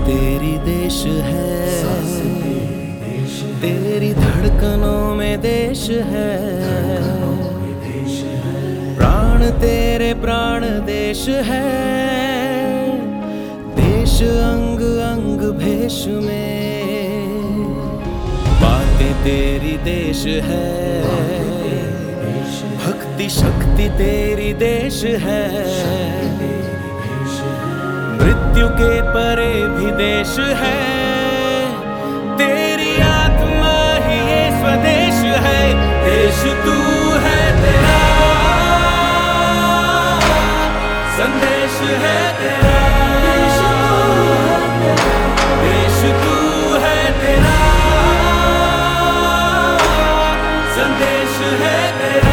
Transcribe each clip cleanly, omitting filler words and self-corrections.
तेरी देश है, तेरी धड़कनों में देश है। प्राण तेरे प्राण देश है, देश अंग अंग भेष में। बातें तेरी देश है, भक्ति शक्ति तेरी देश है। मृत्यु के परे भी देश है, तेरी आत्मा ही ये स्वदेश है। देश तू है, तेरा संदेश है, तेरा देश तू है, तेरा संदेश है, तेरा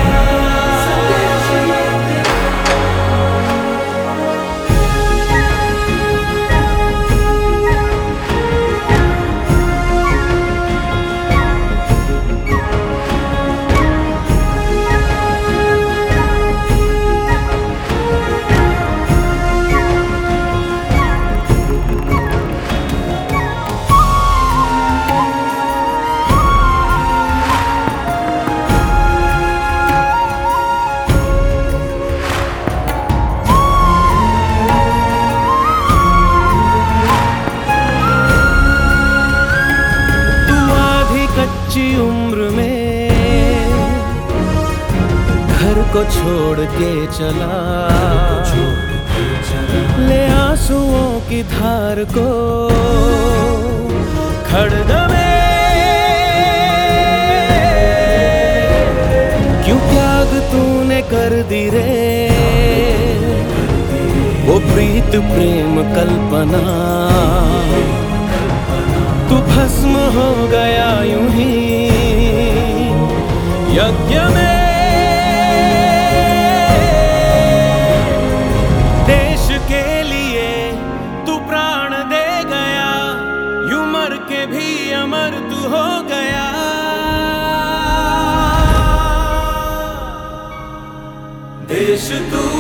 उम्र में घर को छोड़ के चला, ले आंसुओं की धार को खड्ग में। क्यों त्याग तूने कर दी रे, वो प्रीत प्रेम कल्पना। तू भस्म हो गया यूं ही यज्ञ में। देश के लिए तू प्राण दे गया, यूं मर के भी अमर तू हो गया। देश तू